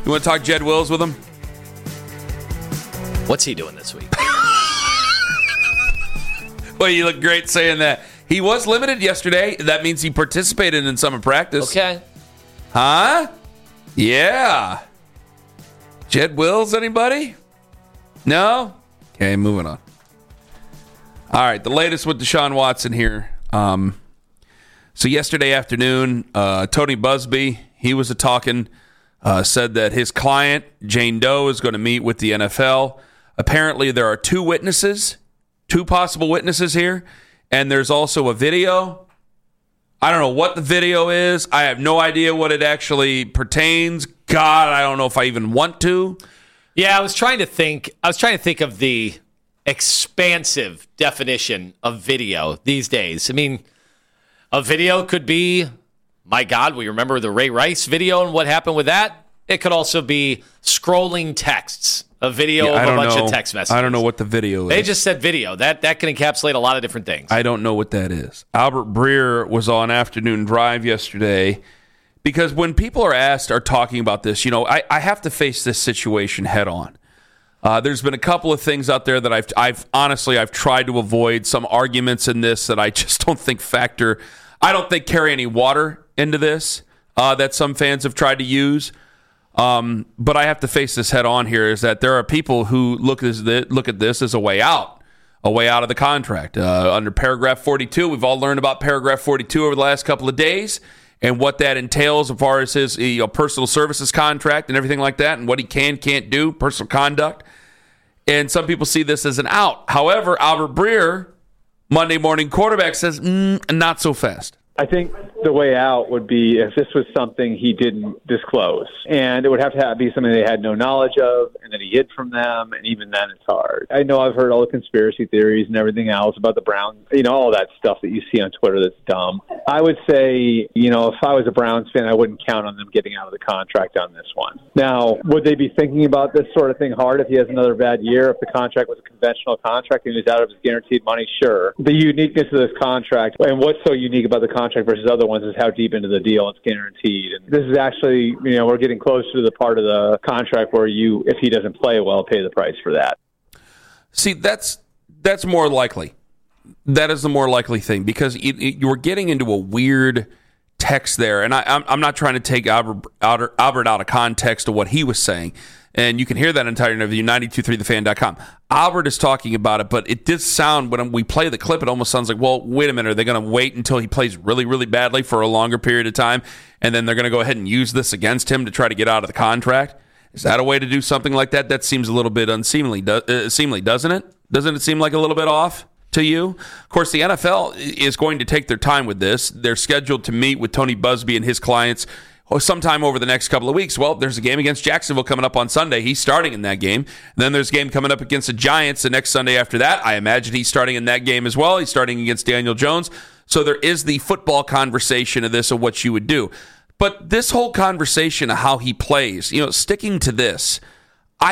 You want to talk Jed Wills with him? What's he doing this week? Well, you look great saying that. He was limited yesterday. That means he participated in summer practice. Okay. Huh? Yeah. Jed Wills, anybody? No? Okay, moving on. All right, the latest with Deshaun Watson here. So yesterday afternoon, Tony Busby, he was talking, said that his client, Jane Doe, is going to meet with the NFL. Apparently, there are two possible witnesses here, and there's also a video. I don't know what the video is. I have no idea what it actually pertains. God, I don't know if I even want to. Yeah, I was trying to think of the expansive definition of video these days. I mean, a video could be, my God, we remember the Ray Rice video and what happened with that. It could also be scrolling texts, a video of a bunch of text messages. I don't know what the video is. They just said video. That can encapsulate a lot of different things. I don't know what that is. Albert Breer was on Afternoon Drive yesterday because when people are talking about this, I have to face this situation head on. There's been a couple of things out there that I've tried to avoid, some arguments in this that I just don't think I don't think carry any water into this that some fans have tried to use. But I have to face this head on here, is that there are people who look at this as a way out of the contract. Under paragraph 42, we've all learned about paragraph 42 over the last couple of days and what that entails as far as his personal services contract and everything like that and what he can't do, personal conduct. And some people see this as an out. However, Albert Breer, Monday Morning Quarterback, says, not so fast. I think the way out would be if this was something he didn't disclose. And it would have to be something they had no knowledge of and that he hid from them, and even then it's hard. I know I've heard all the conspiracy theories and everything else about the Browns, all that stuff that you see on Twitter that's dumb. I would say, if I was a Browns fan, I wouldn't count on them getting out of the contract on this one. Now, would they be thinking about this sort of thing hard if he has another bad year, if the contract was a conventional contract and he was out of his guaranteed money? Sure. The uniqueness of this contract, and what's so unique about the contract versus other ones, is how deep into the deal it's guaranteed. And this is actually, we're getting closer to the part of the contract where if he doesn't play well, pay the price for that. See, that's more likely. That is the more likely thing, because you're getting into a weird text there. And I'm not trying to take Albert out of context of what he was saying. And you can hear that entire interview, 923thefan.com. Albert is talking about it, but it did sound, when we play the clip, it almost sounds like, well, wait a minute, are they going to wait until he plays really, really badly for a longer period of time, and then they're going to go ahead and use this against him to try to get out of the contract? Is that a way to do something like that? That seems a little bit unseemly, doesn't it? Doesn't it seem like a little bit off to you? Of course, the NFL is going to take their time with this. They're scheduled to meet with Tony Busby and his clients sometime over the next couple of weeks. Well, there's a game against Jacksonville coming up on Sunday. He's starting in that game. And then there's a game coming up against the Giants the next Sunday after that. I imagine he's starting in that game as well. He's starting against Daniel Jones. So there is the football conversation of this, of what you would do. But this whole conversation of how he plays, sticking to this, I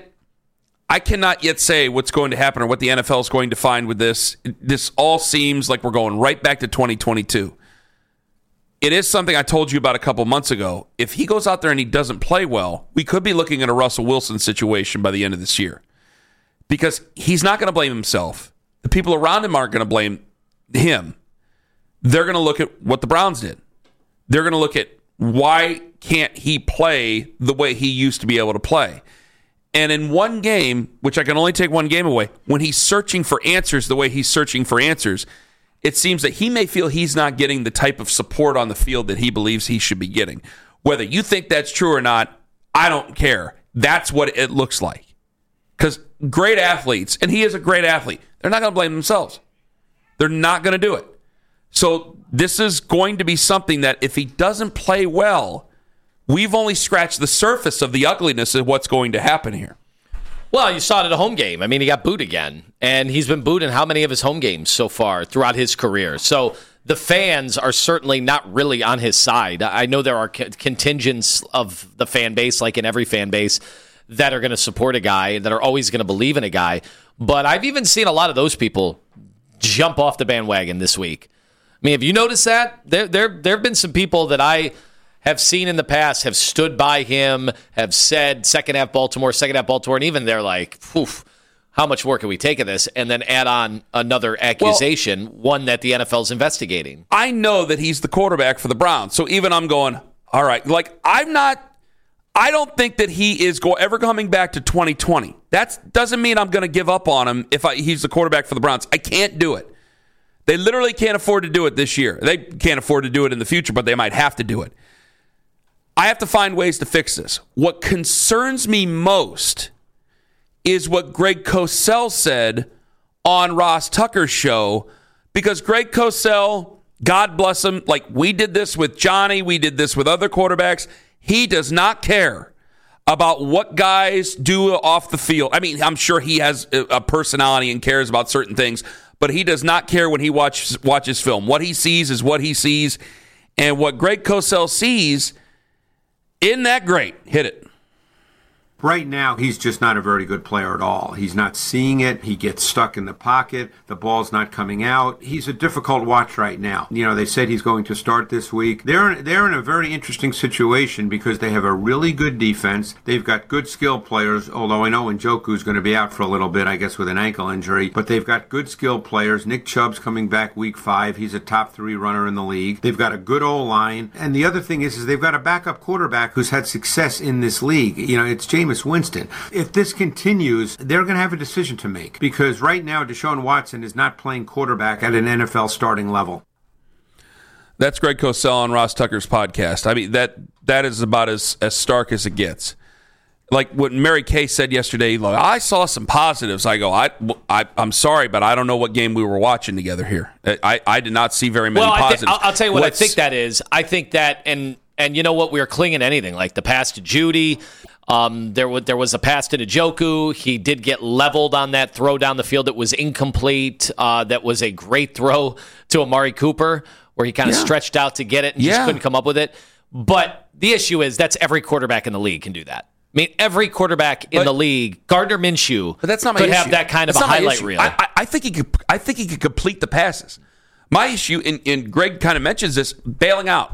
cannot yet say what's going to happen or what the NFL is going to find with this. This all seems like we're going right back to 2022. It is something I told you about a couple months ago. If he goes out there and he doesn't play well, we could be looking at a Russell Wilson situation by the end of this year. Because he's not going to blame himself. The people around him aren't going to blame him. They're going to look at what the Browns did. They're going to look at why can't he play the way he used to be able to play. And in one game, which I can only take one game away, when he's searching for answers the way he's searching for answers, it seems that he may feel he's not getting the type of support on the field that he believes he should be getting. Whether you think that's true or not, I don't care. That's what it looks like. Because great athletes, and he is a great athlete, they're not going to blame themselves. They're not going to do it. So this is going to be something that if he doesn't play well, we've only scratched the surface of the ugliness of what's going to happen here. Well, you saw it at a home game. I mean, he got booed again, and he's been booed in how many of his home games so far throughout his career? So the fans are certainly not really on his side. I know there are contingents of the fan base, like in every fan base, that are going to support a guy, that are always going to believe in a guy. But I've even seen a lot of those people jump off the bandwagon this week. I mean, have you noticed that? There have been some people that I have seen in the past have stood by him, have said second half Baltimore, and even they're like, "Oof, how much more can we take of this?" And then add on another accusation, one that the NFL's investigating. I know that he's the quarterback for the Browns, so even I'm going, all right, like I don't think that he is ever coming back to 2020. That doesn't mean I'm going to give up on him if he's the quarterback for the Browns. I can't do it. They literally can't afford to do it this year. They can't afford to do it in the future, but they might have to do it. I have to find ways to fix this. What concerns me most is what Greg Cosell said on Ross Tucker's show, because Greg Cosell, God bless him, like we did this with Johnny, we did this with other quarterbacks. He does not care about what guys do off the field. I mean, I'm sure he has a personality and cares about certain things, but he does not care when he watches film. What he sees is what he sees, and what Greg Cosell sees, isn't that great. Hit it. Right now, he's just not a very good player at all. He's not seeing it. He gets stuck in the pocket. The ball's not coming out. He's a difficult watch right now. You know, they said he's going to start this week. They're in a very interesting situation because they have a really good defense. They've got good skill players, although I know Njoku's going to be out for a little bit, I guess, with an ankle injury. But they've got good skill players. Nick Chubb's coming back week 5. He's a top 3 runner in the league. They've got a good O-line. And the other thing is they've got a backup quarterback who's had success in this league. You know, it's Jameis Winston. If this continues, they're going to have a decision to make because right now Deshaun Watson is not playing quarterback at an NFL starting level. That's Greg Cosell on Ross Tucker's podcast. I mean, that is about as stark as it gets. Like what Mary Kay said yesterday, like, I saw some positives. I go, I'm sorry, but I don't know what game we were watching together here. I did not see very many positives. I'll tell you what I think that is. I think that, and you know what, we were clinging to anything, like the pass to Judy. There was a pass to Njoku. He did get leveled on that throw down the field that was incomplete. That was a great throw to Amari Cooper where he kind of stretched out to get it and just couldn't come up with it. But the issue is that's every quarterback in the league can do that. I mean, every quarterback in the league, Gardner Minshew, but that's not my could issue. have that kind of a highlight reel. I think he could complete the passes. My issue, and Greg kind of mentions this, bailing out.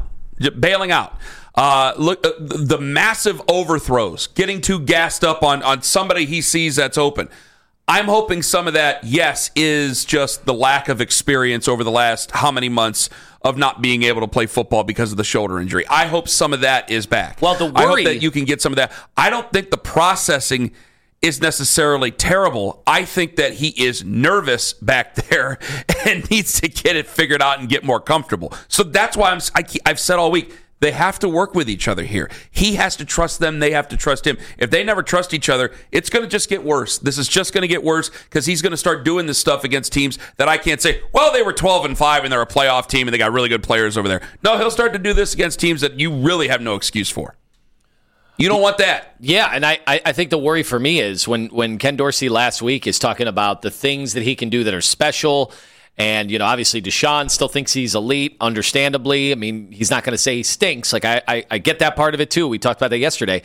Look, the massive overthrows, getting too gassed up on somebody he sees that's open. I'm hoping some of that, yes, is just the lack of experience over the last how many months of not being able to play football because of the shoulder injury. I hope some of that is back. Well, the worry, I hope that you can get some of that. I don't think the processing is necessarily terrible. I think that he is nervous back there and needs to get it figured out and get more comfortable. So that's why I've said all week, they have to work with each other here. He has to trust them. They have to trust him. If they never trust each other, it's going to just get worse. This is just going to get worse because he's going to start doing this stuff against teams that I can't say, well, they were 12-5 and they're a playoff team and they got really good players over there. No, he'll start to do this against teams that you really have no excuse for. You don't want that. Yeah, and I think the worry for me is when Ken Dorsey last week is talking about the things that he can do that are special. And, you know, obviously Deshaun still thinks he's elite, understandably. I mean, he's not going to say he stinks. Like, I get that part of it, too. We talked about that yesterday.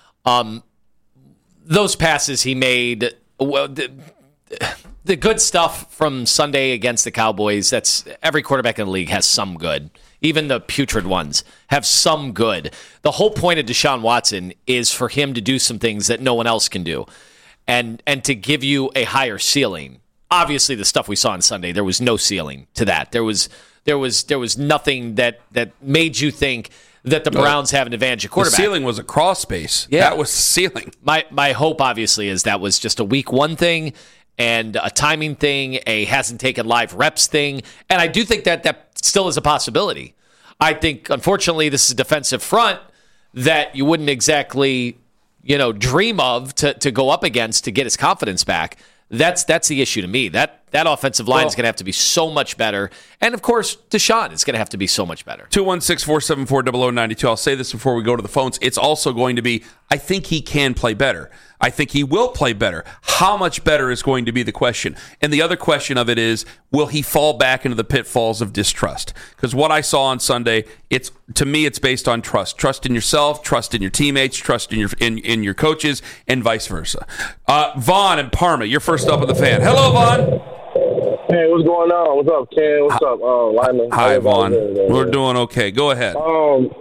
Those passes he made, well, the good stuff from Sunday against the Cowboys, that's every quarterback in the league has some good. Even the putrid ones have some good. The whole point of Deshaun Watson is for him to do some things that no one else can do and to give you a higher ceiling. Obviously, the stuff we saw on Sunday, there was no ceiling to that. There was nothing that made you think that the Browns have an advantage at quarterback. The ceiling was a crawl space. Yeah. That was the ceiling. My hope, obviously, is that was just a week one thing and a timing thing, a hasn't taken live reps thing. And I do think that still is a possibility. I think, unfortunately, this is a defensive front that you wouldn't exactly, dream of to go up against to get his confidence back. That's the issue to me. That offensive line is going to have to be so much better. And, of course, Deshaun is going to have to be so much better. 216-474-0092. I'll say this before we go to the phones. It's also going to be, I think he can play better. I think he will play better. How much better is going to be the question. And the other question of it is, will he fall back into the pitfalls of distrust? Because what I saw on Sunday, to me, it's based on trust. Trust in yourself, trust in your teammates, trust in your coaches, and vice versa. Vaughn and Parma, you're first up on the fan. Hello, Vaughn. Hey, what's going on? What's up, Ken? What's up, Lyman? Hi, Vaughn. We're doing okay. Go ahead.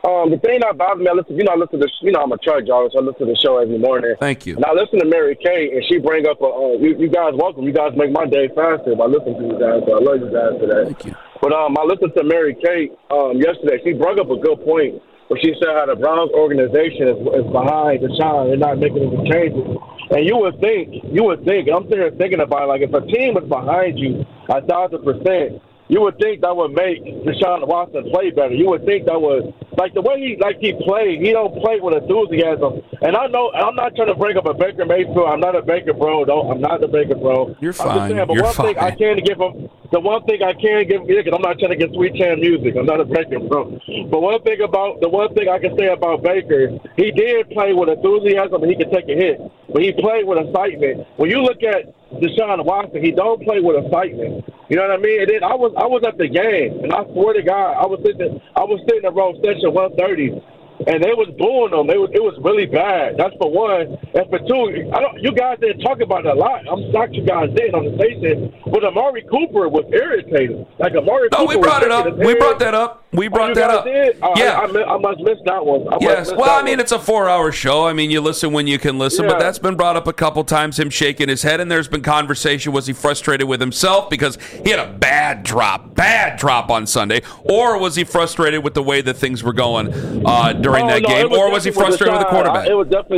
The thing that bothers me, I listen to this. I'm a church driver, so I listen to the show every morning. Thank you. And I listen to Mary Kay, and she bring up you guys welcome. You guys make my day faster by listening to you guys. So I love you guys for that. Thank you. But I listened to Mary Kay yesterday. She brought up a good point where she said how the Browns organization is behind Deshaun. They're not making any changes. And you would think, I'm sitting here thinking about it, like if a team was behind you 1,000%, you would think that would make Deshaun Watson play better. You would think that would, like the way he played, he don't play with enthusiasm. And I know, I'm not trying to bring up a Baker Mayfield. I'm not a Baker bro. I'm not the Baker bro. You're fine. Saying, but You're one fine. thing I can give him, the one thing I can give him, because I'm not trying to get sweet chan music. I'm not a Baker bro. But the one thing I can say about Baker, he did play with enthusiasm and he could take a hit. But he played with excitement. When you look at Deshaun Watson, he don't play with excitement. You know what I mean? And then I was at the game, and I swear to God, I was sitting in row section 130, and they was booing them. It was really bad. That's for one. And for two, you guys didn't talk about it a lot. I'm shocked you guys did on the station. But Amari Cooper was irritated. Like Amari Cooper. No, we brought it up. We brought that up. We brought that up. Yeah. I must miss that one. Yes. Well, I mean, it's a 4-hour show. I mean, you listen when you can listen, but that's been brought up a couple times, him shaking his head, and there's been conversation. Was he frustrated with himself because he had a bad drop on Sunday, or was he frustrated with the way that things were going during that game, or was he frustrated with the quarterback? It was definitely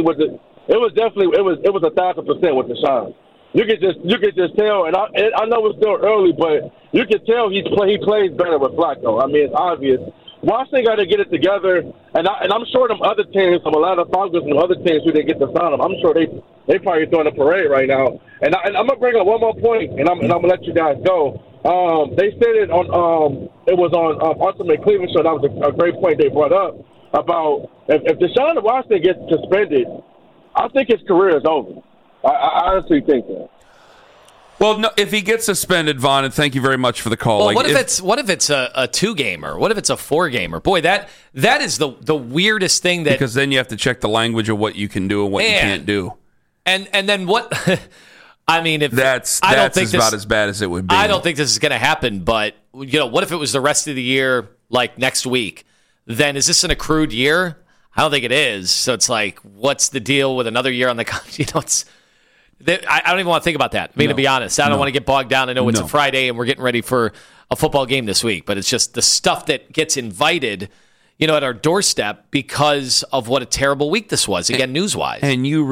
1,000% with Deshaun. You could just tell, and I know it's still early, but you can tell he plays better with Flacco. I mean, it's obvious. Washington got to get it together, and I'm sure them other teams, from Atlanta Falcons and other teams who didn't get to sign them, I'm sure they probably throwing a parade right now. And I'm gonna bring up one more point, and I'm gonna let you guys go. They said it was on Ultimate Cleveland show. That was a great point they brought up about if Deshaun Watson gets suspended, I think his career is over. I honestly think that. Well, no, if he gets suspended, Vaughn, and thank you very much for the call. Well, what if it's a 2-gamer? What if it's a 4-gamer? Boy, that is the weirdest thing. That because then you have to check the language of what you can do and what you can't do. And then what? I mean, if that's about as bad as it would be. I don't think this is going to happen. But what if it was the rest of the year, like next week? Then is this an accrued year? I don't think it is. So it's like, what's the deal with another year on the contract? I don't even want to think about that. I mean, to be honest, I don't want to get bogged down. I know it's a Friday and we're getting ready for a football game this week, but it's just the stuff that gets invited, at our doorstep because of what a terrible week this was, again, news-wise. And you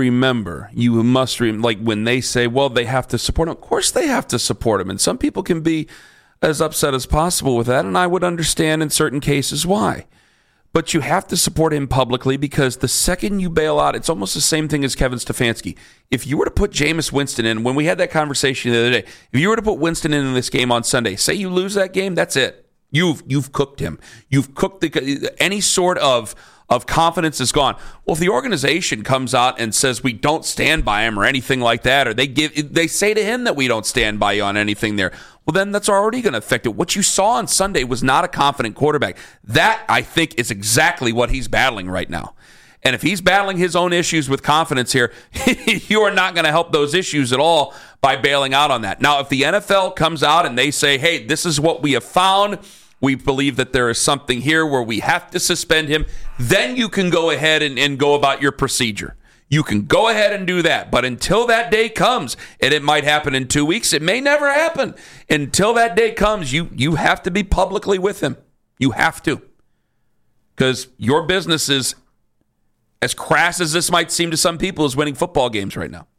must remember, like when they say, well, they have to support him. Of course they have to support him. And some people can be as upset as possible with that, and I would understand in certain cases why. But you have to support him publicly because the second you bail out, it's almost the same thing as Kevin Stefanski. If you were to put Jameis Winston in, when we had that conversation the other day, if you were to put Winston in this game on Sunday, say you lose that game, that's it. You've cooked him. You've cooked any sort of confidence is gone. Well, if the organization comes out and says we don't stand by him or anything like that, or they say to him that we don't stand by you on anything there, well, then that's already going to affect it. What you saw on Sunday was not a confident quarterback. That, I think, is exactly what he's battling right now. And if he's battling his own issues with confidence here, you are not going to help those issues at all by bailing out on that. Now, if the NFL comes out and they say, hey, this is what we have found, we believe that there is something here where we have to suspend him, then you can go ahead and go about your procedure. You can go ahead and do that. But until that day comes, and it might happen in 2 weeks, it may never happen. Until that day comes, you have to be publicly with him. You have to. Because your business is, as crass as this might seem to some people, is winning football games right now.